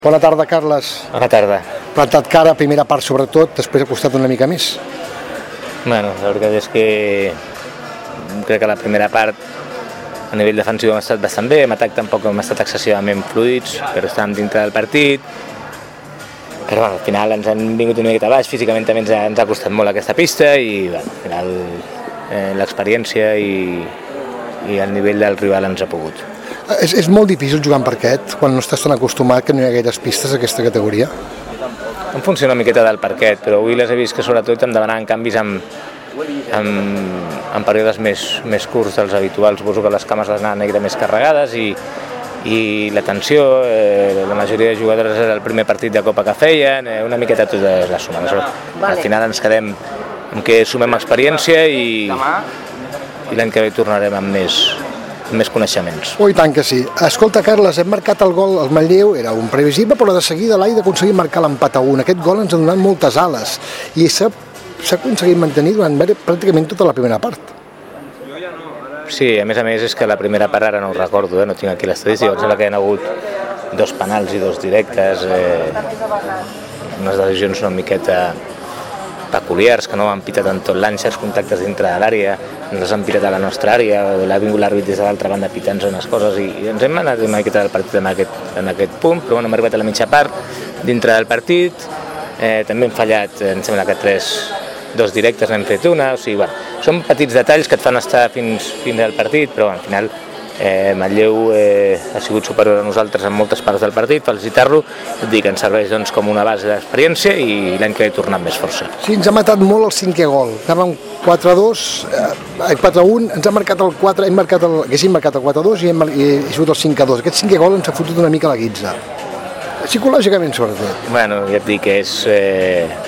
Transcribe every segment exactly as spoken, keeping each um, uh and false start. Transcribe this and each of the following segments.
Bona tarda, Carles. Bona tarda. Plantat cara, primera part sobretot, després ha costat una mica més. Bueno, la veritat és que crec que la primera part a nivell defensiu hem estat bastant bé, en atac tampoc hem estat excessivament fluids, però estàvem dintre del partit. Però bueno, al final ens han vingut una miqueta baix, físicament també ens ha, ens ha costat molt aquesta pista i bueno, al final eh, l'experiència i, i el nivell del rival ens ha pogut. És, és molt difícil jugar en parquet quan no estàs tan acostumat que no hi ha gaires pistes a aquesta categoria? Em funciona una miqueta del parquet, però avui les he vist que sobretot em demanaven canvis en, en, en períodes més, més curts dels habituals. Suposo que les cames les anaven negre més carregades i, i la tensió, eh, la majoria de jugadores era el primer partit de Copa que feien, eh, una miqueta tota la suma. Al final ens quedem amb que sumem experiència i, i l'any que ve tornarem amb més, més coneixements. Oh, i tant que sí. Escolta, Carles, hem marcat el gol al Manlleu, era un previsible, però de seguida l'Ai d'aconseguir marcar l'empat a un. Aquest gol ens ha donat moltes ales i s'ha aconseguit mantenir durant pràcticament tota la primera part. Sí, a més a més és que la primera part ara no ho recordo, eh? No tinc aquí l'estadística, em sembla que hi ha hagut dos penals i dos directes, eh, unes decisions una miqueta peculiars que no han pitat en tot l'any, certs contactes dintre de l'àrea, ens han pitat a la nostra àrea, l'ha vingut l'àrbit des de l'altra banda pitant unes coses i, i ens hem anat una miqueta del partit en aquest, en aquest punt, però bueno, hem arribat a la mitja part dintre del partit, eh, també hem fallat, em sembla que tres, dos directes n'hem fet una, o sigui, bueno, són petits detalls que et fan estar fins, fins al partit, però bueno, al final eh, Manlleu eh, ha sigut superior a nosaltres en moltes parts del partit, felicitar-lo, et dic que ens serveix doncs, com una base d'experiència i l'any que ve tornar amb més força. Sí, ens ha matat molt el cinquè gol, anàvem quatre a dos, eh, quatre a un, ens ha marcat el quatre, hem marcat el, haguéssim marcat el quatre a dos i hem i ha sigut el cinc a dos. Aquest cinquè gol ens ha fotut una mica la guitza, psicològicament sobretot. Bueno, ja et dic que és... Eh,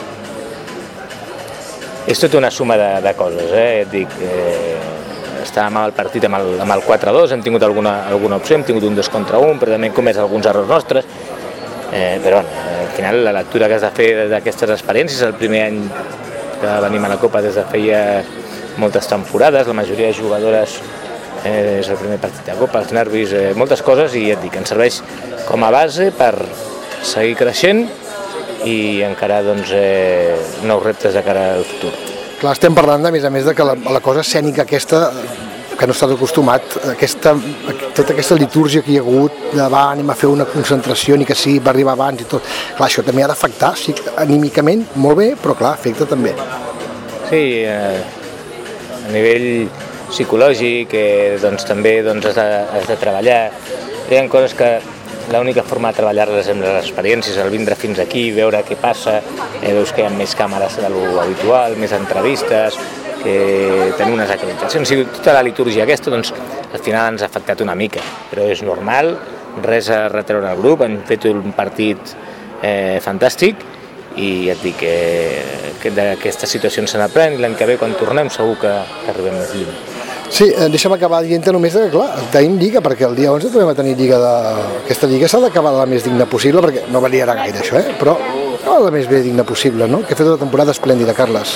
és tota una suma de, de coses, eh? Ja et dic, eh, estàvem al partit amb el, amb el quatre a dos, hem tingut alguna, alguna opció, hem tingut un dos contra un, però també hem comès alguns errors nostres, eh, però bueno, al final la lectura que has de fer d'aquestes experiències, el primer any que venim a la Copa des de feia moltes temporades, la majoria de jugadores eh, és el primer partit de Copa, els nervis, eh, moltes coses, i ja et dic, ens serveix com a base per seguir creixent i encara doncs, eh, nous reptes de cara al futur. Clar, estem parlant, a més a més, de que la, la cosa escènica aquesta, que no estàs acostumat, aquesta, tota aquesta litúrgia que hi ha hagut, de va, anem a fer una concentració, ni que sí, va arribar abans i tot, clar, això també ha d'afectar, sí, anímicament, molt bé, però clar, afecta també. Sí, eh, a nivell psicològic, eh, doncs també doncs, has, de, has de treballar, hi ha coses que l'única forma de treballar-les amb les experiències, el vindre fins aquí, veure què passa, eh, veus que hi ha més càmeres de l'habitual, més entrevistes, que tenim unes acreditacions, i tota la litúrgia aquesta, doncs, al final ens ha afectat una mica, però és normal, res a retreure al grup, hem fet un partit eh, fantàstic, i et dic que, que d'aquestes situacions se n'aprèn, i l'any que ve, quan tornem, segur que, que arribem més lluny. Sí, deixa'm acabar dient només que, clar, tenim lliga, perquè el dia onze tornem a tenir lliga de... Aquesta lliga s'ha d'acabar la més digna possible, perquè no variarà gaire això, eh? Però la més bé digna possible, no? Que ha fet una temporada esplèndida, Carles.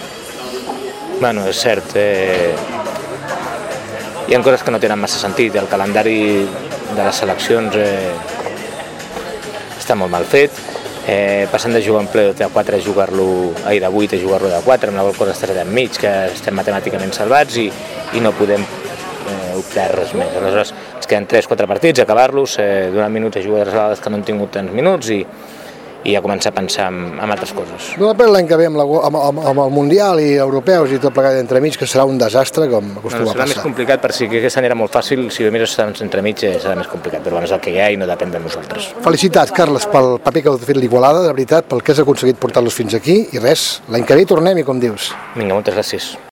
Bueno, és cert, eh... hi ha coses que no tenen massa sentit, el calendari de les seleccions eh... està molt mal fet, eh, passant de jugar en ple de quatre a jugar-lo, ai, de vuit a jugar-lo de quatre, amb la qual cosa estarà enmig, que estem matemàticament salvats i, i no podem eh, optar res més. Aleshores ens queden tres quatre partits, acabar-los, eh, donar minuts a jugadors a vegades que no han tingut tants minuts i, i a començar a pensar en, en altres coses. No depèn l'any que ve amb, la, amb, amb, amb el Mundial i europeus i tot plegat entremig, que serà un desastre com acostuma no, no, a passar. Serà més complicat, per si aquest any era molt fàcil, si només estem entremig serà més complicat, però bueno, és el que hi ha i no depèn de nosaltres. Felicitats, Carles, pel paper que heu fet l'Igualada, de veritat, pel que has aconseguit portar-los fins aquí, i res, l'any que ve tornem i com dius. Vinga, moltes gràcies.